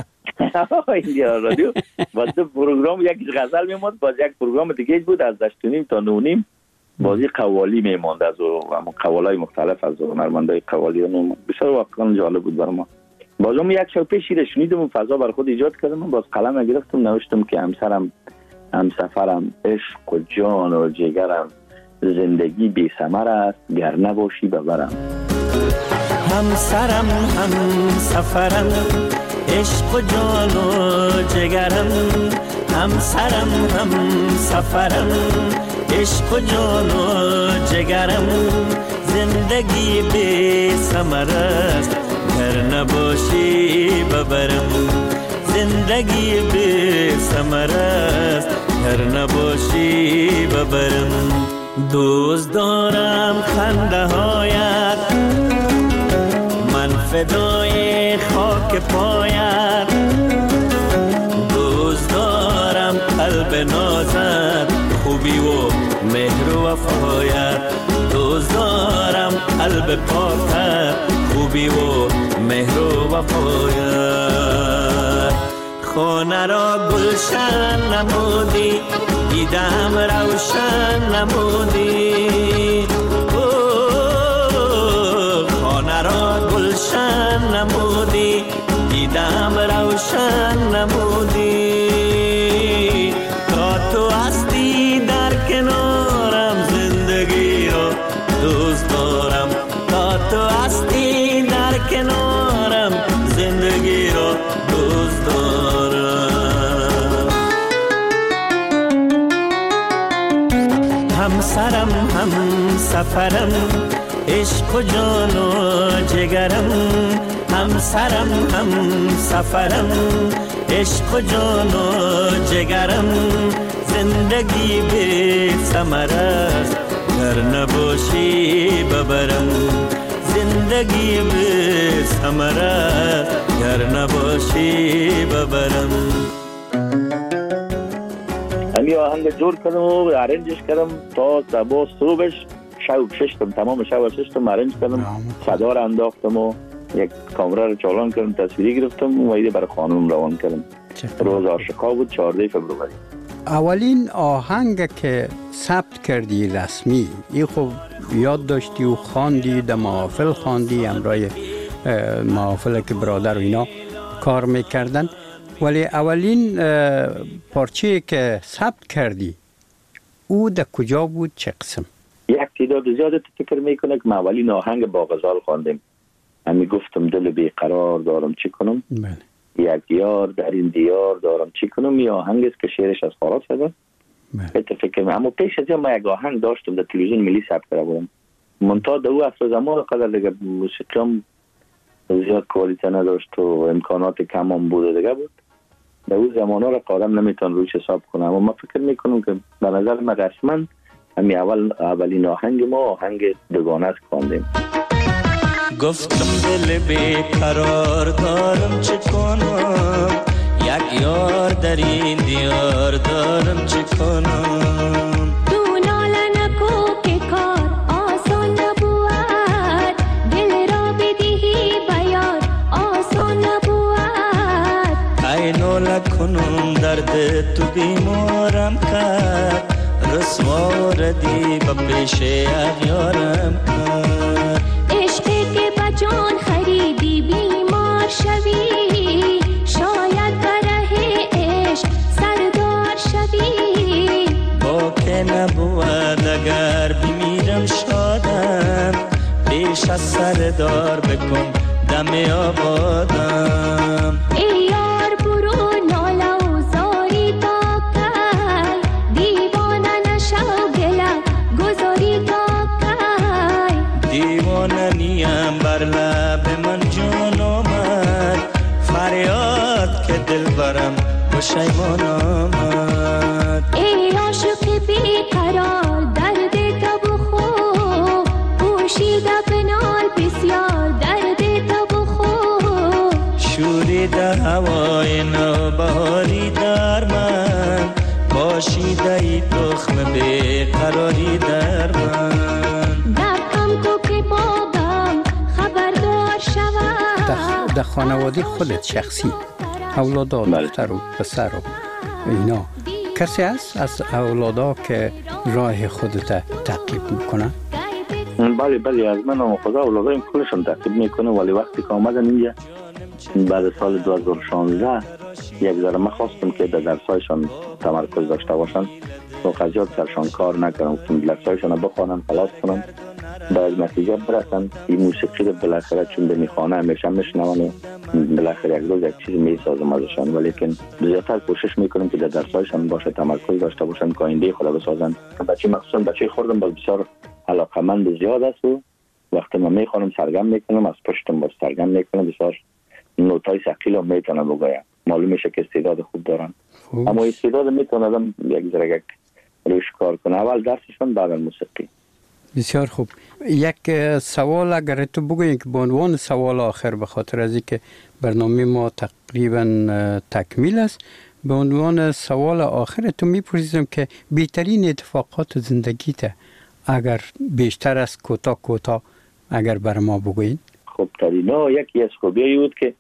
اندیا رادیو باز پروگرام یک غزل میموند، باز یک پروگرام دیگه بود از دشت و نیم تا نو نیم بازی قوالی میموند از قوالای مختلف از هنرمندای قوالی و بسیار واقعا جالب بود برام. بازم یک شب پیش رو شنیدم و فضا برای خود ایجاد کردم. باز قلم گرفتم نوشتم که همسرم، همسفرم، عشق و جان و جگرم، زندگی بی ثمر است گر نباشی ببرم. همسرم، همسفرم، عشق و جان و جگرم، همسرم، همسفرم، عشق و جان و جگرم، زندگی بی ثمر است گر نباشی ببرم. زندگی بی ثمر است گر نباشی ببرم. دوست دارم خنده هایت، من فدای خاک پایت. دوست دارم قلب نازت، خوبی و مهر و وفایت. دوست دارم قلب پاکت، خوبی و مهر و وفایت. خانه را گلشن نمودی، دیدم روشن نمودی. خانه را گلشن نمودی، دیدم روشن نمودی. تا تو هستی در کنارم، زندگی را دوست دارم. تا تو هستی در کنارم، زندگی را دوست دارم. همسرم، همسفرم، عشق و جان و جگرم. همسرم، همسفرم، عشق و جان و جگرم، زندگی بی ثمر است گر نباشی ببرم. زندگی بی ثمر است گر نباشی ببرم. همی آهنگ جور کردم و ارنجش کردم تا صبح صبحش شب ششتم، تمام شب ششتم ارنج کردم، صدا را انداختم و یک کامera رو چالان کردم، تصویری گرفتم و ایده برای خانم روان کردم. روز عاشقا بود چهارده فبروری. اولین آهنگ که ثبت کردی رسمی ای خب یاد داشتی و خواندی، در محافل خواندی، همراه محافل که برادر و اینا کار میکردن، ولی اولین پارچه که ثبت کردی او در کجا بود، چه قسم؟ یک تعداد زیاده فکر میکنه که ما اولین آهنگ با غزال خواندیم. همی گفتم دل بیقرار دارم چی کنم، بله. یک یار در این دیار دارم چی کنم، یه آهنگ است که شعرش از فارس هست. بله. فکر میکنم اما پیش از این ما یک آهنگ داشتم در تلویزیون ملی ثبت کرده بودم. منتها در او اصل زمان قدر دیگه موسیقیم زیاد کوالیته نداشت و امکانات کم هم بود دیگه بود. در او زمان ها را قادم نمیتون روش حساب کنم. اما ما فکر میکنم که به نظر ما رسما همی اول اولین آهنگ ما آهنگ دوگانه است خواندیم. گفتم دل بیقرار دارم چه کنم، یک یار در این دیار دارم چه کنم. تو ناله نکو که کار همیشه اغیارم کن. عشقی که بجان خریدی بیمار شوی، شاید بره عشق سردار شوی. با که نبود اگر بمیرم شادم، پیش از سردار بکن دم آبادم. ای یار برو ناله و زاری تا کی، دیوانه نشو گله گذاری تا کی. دیوانه نیم بر لب من جان آمد، فریاد که دل برم پشیمان آمد. ای عاشق بیقرار درد تو بخور، پوشیده بنال بسیار درد تو بخور. شوریده هوای نوبهاری در من، باشیده ای تخم بیقراری در من. دکم تو که بابم خبردار شود، در خانواده خودت شخصی اولادا دختر و پسر و اینا کسی هست از اولادا که راه خودت تعقیب میکنه؟ بله بله از من و خدا اولادایم کلشون تعقیب میکنه، ولی وقتی که آمدن اینجا بعد سال دو هزار و شانزده یک ذره من خواستم که در درسایشان تمرکز داشته باشن و قضیات سرشان کار نکنم، که درسایشان بخوانن خلاص کنم باید نتیجه برسن. این موسیقی رو بالاخره چون به میخوانه همیشه میشنون، بالاخره یک روز یک چیز میسازم ازشان، ولی که زیادتر کوشش میکنم که در درسایشان باشه تمرکز داشته باشن که آینده خدا بسازن. بچه مخصوصا بچه خوردم باز بسیار علاقمند زیاد است و وقتی من میخوانم سرگم میکنم، از پشتم باز سرگم میکنم، بسیار نوتای ثقیل هم میتونم بگویم. معلوم میشه که استعداد خوب دارن، اما استعداد میتونه آدم یک ذره یک روش کار کنه، اول درسشون بعد موسیقی. بسیار خوب. یک سوال اگر تو بگویی که به عنوان سوال آخر، به خاطر از اینکه برنامه ما تقریبا تکمیل است، به عنوان سوال آخر تو میپرسیدم که بهترین اتفاقات زندگیت اگر بیشتر از کوتاه کوتاه اگر بر ما بگویین. خب ترینا یکی از خوبیایی بود که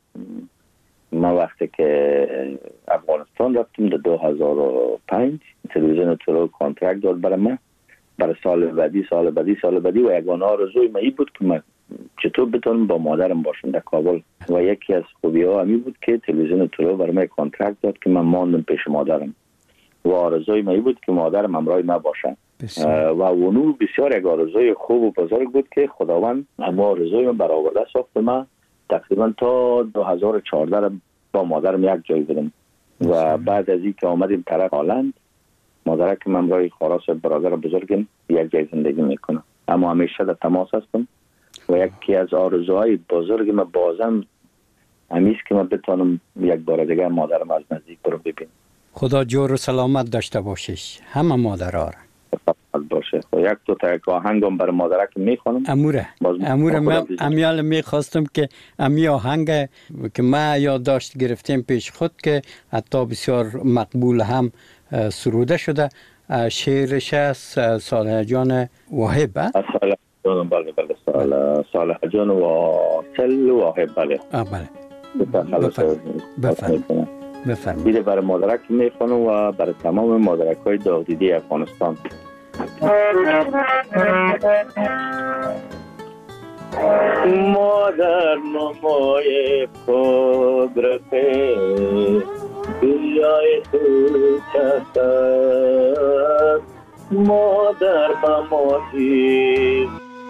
ما وقتی که افغانستان رفتیم در دو هزار و پنج تلویزیون تورو کانترکت داد برای من برای سال بعدی سال بعدی سال بعدی و یگانه آرزوی من این بود که من چطور بتونم با مادرم باشم در کابل و یکی از خوبی ها همین بود که تلویزیون تورو برای من کانترکت داد که من ماندم پیش مادرم و آرزوی من این بود که مادرم همراه من باشه و اونو بسیار یک آرزوی خوب و بزرگ بود که خداوند اما آرزوی من برآورده ساخت. من تقریبا تا دو هزار و چهارده با مادرم یک جای بودم و بعد از این که آمدیم طرف هلند مادرک من همراه خاراس برادر بزرگم یک جای زندگی میکنه، اما همیشه در تماس هستم و یکی از آرزوهای بزرگ من بازم همیست که من بتونم یک بار دیگه مادرم از نزدیک برو ببینم. خدا جور و سلامت داشته باشیش همه مادرها را. باشه. یک دو تا یک آهنگم برای مادرک میخونم. اموره اموره من امیال میخواستم که امی آهنگ که ما یادداشت گرفتیم پیش خود که حتی بسیار مقبول هم سروده شده، شعرش است صالح جان واحب. صالح جان بله بله صالح صالح جان واصل واحب بله. آه بله. بفرمایید. بفرمایید. دیگه برای مادرک میخونم و برای تمام مادرک های داغدیدی افغانستان. مادر نمای قدرت دنیای تو چست مادر بماتی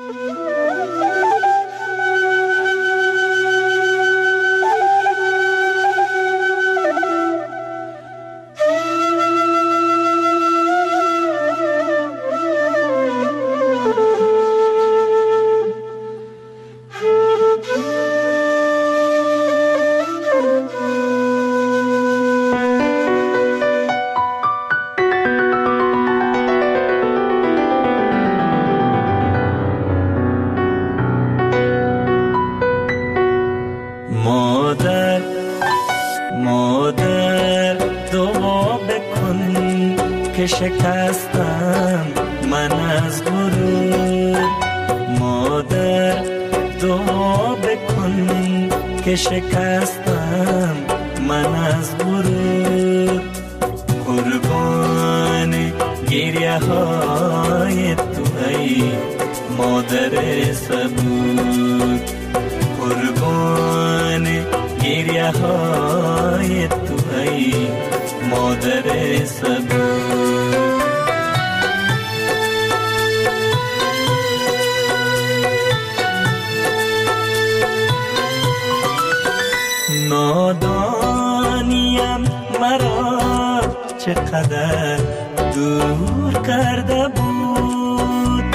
شکستم من از غرور، مادر دعا بکن که شکستم من از غرور، قربان گریه های تو ای مادر صبور، قربان گریه های تو ای مادر صبور. نادانیم مرا چقدر دور کرده بود،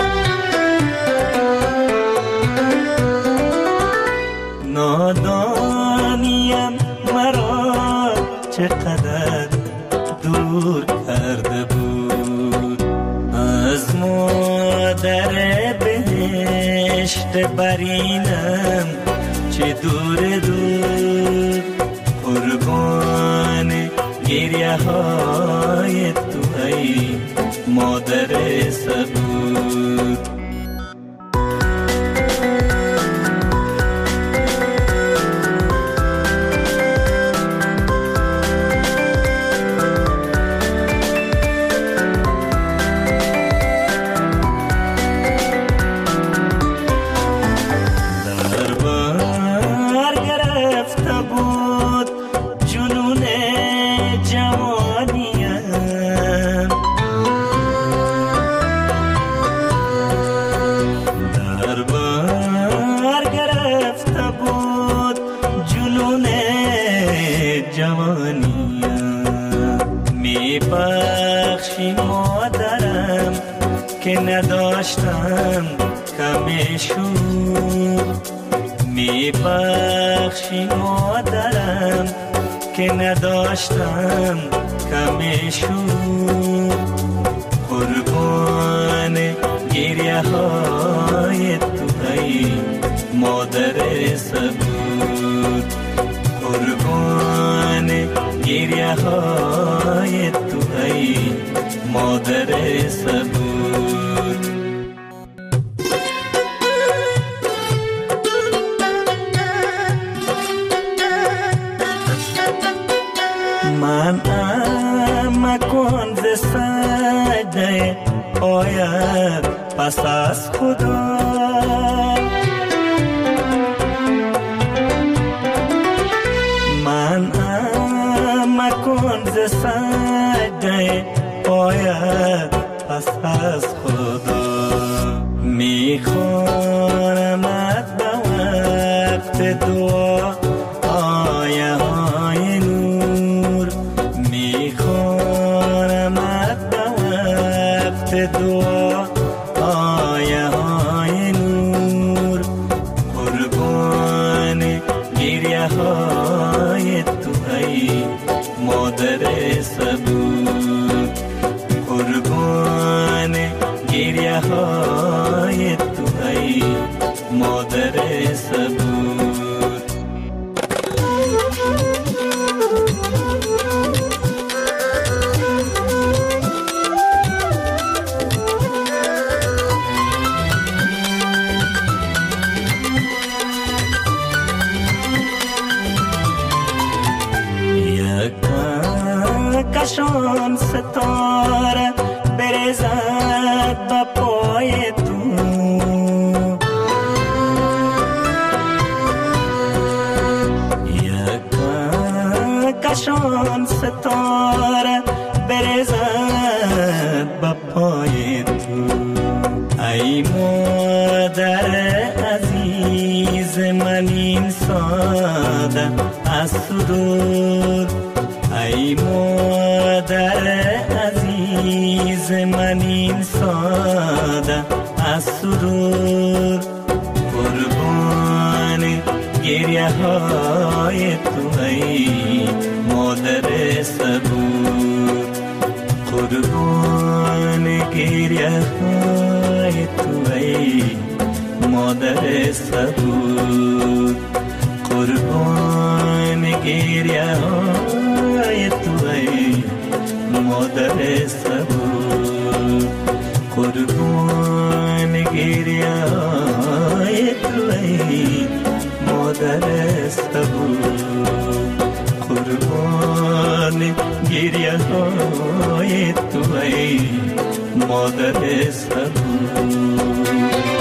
نادانیم مرا چقدر دور کرده بود. از مادر بهشت برینم چه دور دور، قربان گریه های تو ای مادر صبور. نداشتم کمیشون می بخشی مادرم که نداشتم کمیشون، قربان گریه های تو ای مادر صبور، قربان گریه های تو ای مادر صبور. من ام کن ز سجده آید پس از خدا، من ام کن ز سجده آید پس از خدا. میخوانمت به وقت دعا آیه های نور، میخوانمت به وقت دعا آیه های نور، قربان گریه های تو ای مادر صبور، قربان گریه های تو ای مادر صبور. کشان ستاره برزد با پای تو، یکا کشان ستاره برزد با پای تو. ای مادر عزیز من این ساده از سرور، ای مادر عزیز من این ساده از سرور، قربان گریه های تو ای مادر صبور، قربان گریه های تو ای مادر صبور، قربان گریه های تو ای مادر صبور، قربان گریه های تو ای مادر صبور، قربان گریه های تو ای مادر صبور.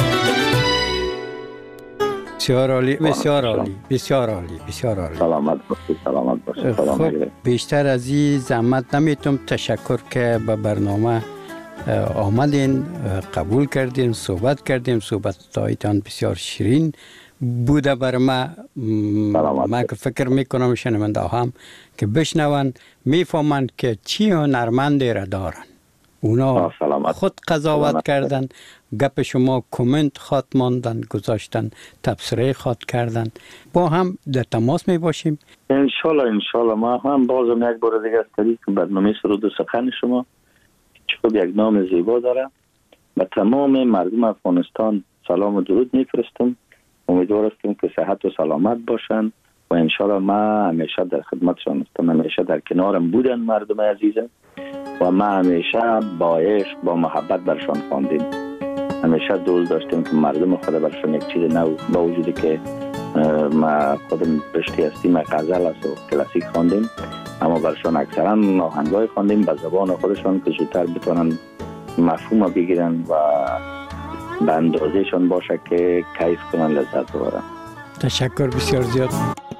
بسیار عالی، بسیار عالی، بسیار عالی، بسیار عالی. سلامت باشید، سلامت باشید. خب بیشتر از این زحمت نمیتونم تشکر که به برنامه آمدین، قبول کردین، صحبت کردیم. صحبتایتان بسیار شیرین بوده بر ما. من که فکر میکنم شنونده هم که بشنون میفهمند که چی هنرمندی را دارن. اونا خود قضاوت کردن، گپ شما کامنت خواد ماندن، گذاشتن، تبصره خواد کردن. با هم در تماس می باشیم انشالله. انشالله ما هم بازم یک بار دیگه از طریق برنامه سرود و سخن شما چوب یک نام زیبا داره و تمام مردم افغانستان سلام و درود میفرستم. امیدوار هستم که صحت و سلامت باشن و انشالله ما همیشه در خدمتشان هستم. همیشه در کنارم بودن مردم عزیزم و ما همیشه با عشق با محبت برشان خواندیم. همیشه دوست داشتیم که مردم خود برشان یک چیز نو، با وجودی که ما خودم رشته هستیم غزل است و کلاسیک خواندیم، اما برشان اکثرا آهنگای خواندیم به زبان خودشان که زودتر بتونن مفهوم بگیرن و به اندازهشان باشه که کیف کنن، لذت ببرن. تشکر بسیار زیاد.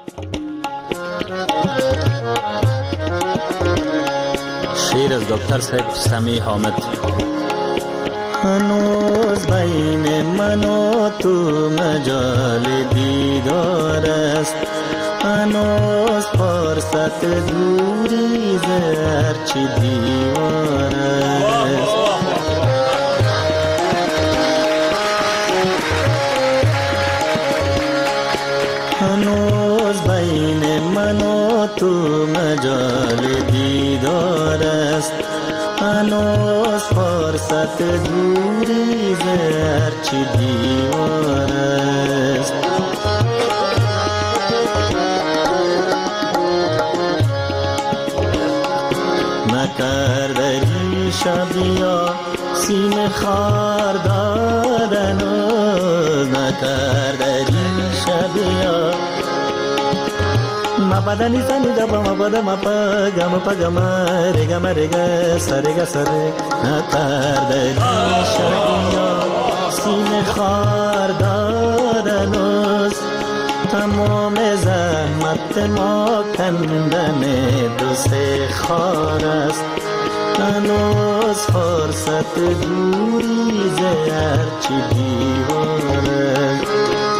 شعر از دکتر صاحب سمی حامد. هنوز بین من و تو مجال دیدار است، هنوز فرصت دوری زرچی دیوار است. هنوز بین من و تو مجال دیدار است، هنوز فرصت دوری زرچی دیوار است. نکرده ریشه بیا سینه خار دادن، نکرده ریشه بیا ما بدنی زنی دبا ما بدا ما پا ما پا ما رگا ما رگا سرگا سره. نکرده ریشه بیا سینه خار دادن، تمام زحمت ما کندن دو سه خار است. هنوز فرصت دوری زرچی دیوار است.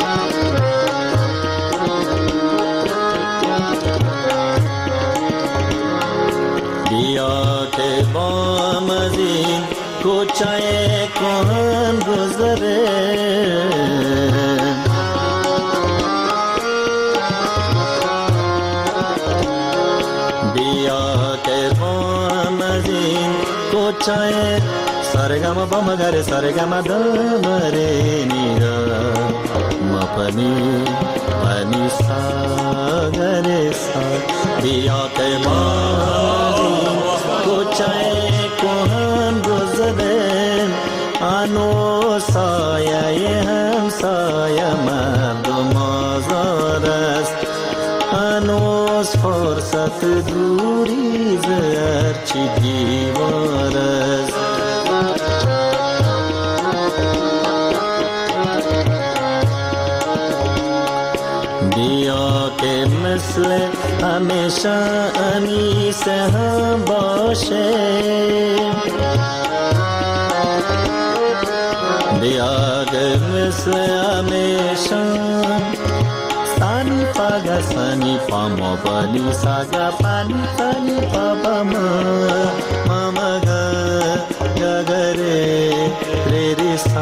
بیا که با هم از این کوچه کهن گذره، کوچه سرگم با مگر سرگم دمره نیرا ما پنی پنی ساگر سا. بیا که ما کوچه کهن گذرم، آنو سایه هم سایه مردم آزار است. هنوز فرصت دوری زرچی دیوار است. بیا که مثل همیشه انیس هم باشه، بیا که مثل همیشه Sani paga sani pama pani saga pani pani papa ma mama ga ga ga re re re sa.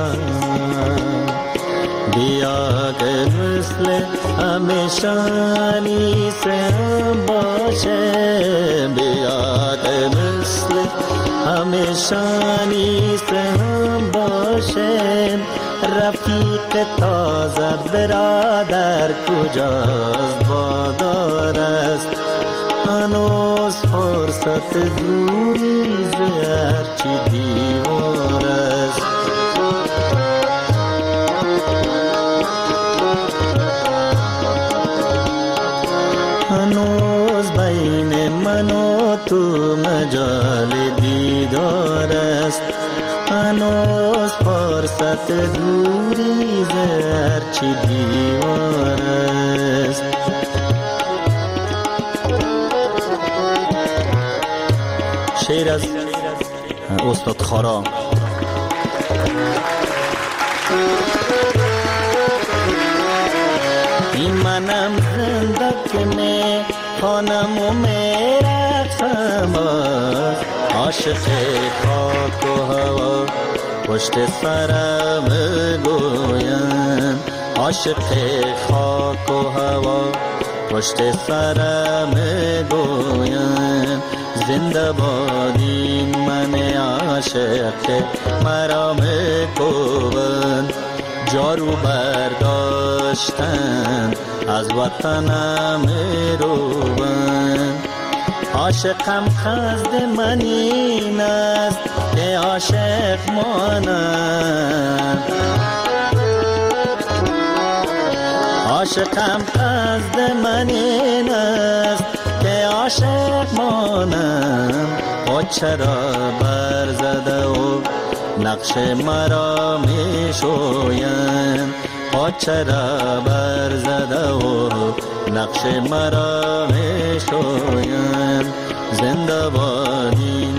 Diya ke misle hamesha ni se bache, diya ke misle hamesha ni se bache. رفیق تازه برادر کجاست بادار است، هنوز فرصت دوری زرچی دیوار است. هنوز بین من و تو مجال دیدار است، هنوز فرصت وقت دوری زرچی دیوار است. شعر از استاد خارا. این منم زنده که می خانم و می رقصم، عاشق خاک و هوا پشت سرم گویم، عاشق خاک و هوا پشت سرم گویم. زنده بادی من عاشق که مرا میکوبند، جارو برداشتن از وطنم میروبند. عاشقم خزد من این است که عاشق مانم، عاشقم خزد من این است که عاشق مانم. و چرا برزده و نقش مرا می شویم، و چرا برزده و نقش مرا می شویم. زنده بادی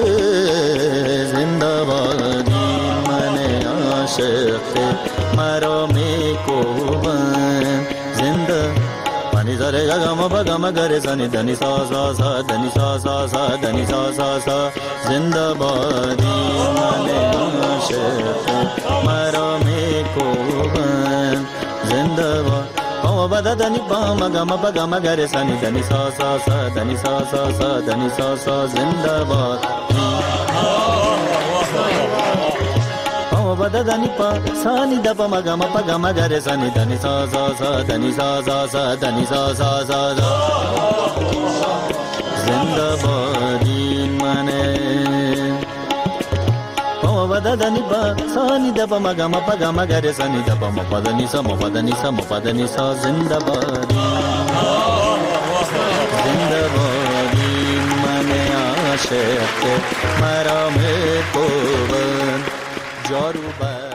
زنده بادی من عاشق مرا می کوبم. زنده پانی داره گم و گم گر زنی دنی سا سا سا دنی سا سا سا دنی سا سا سا. زنده بادی من عاشق مرا می کوبم. زنده باد او بدا دنی با مگم با گم گر زنی دنی سا سا سا دنی سا سا سا دنی سا سا. زنده باد او بدا دنی پا سانی دپا مگم پا گم گر زنی دنی سا سا سا دنی سا سا سا دنی سا سا سا. زنده بادی منه او بدا دنی پا سانی دپا مگم پا گم گر زنی دپا ما پا دنی سا ما پا دنی سا ما پا دنی سا. زنده بادی زنده بادی منه عاشق مرا میکوبند، جارو بر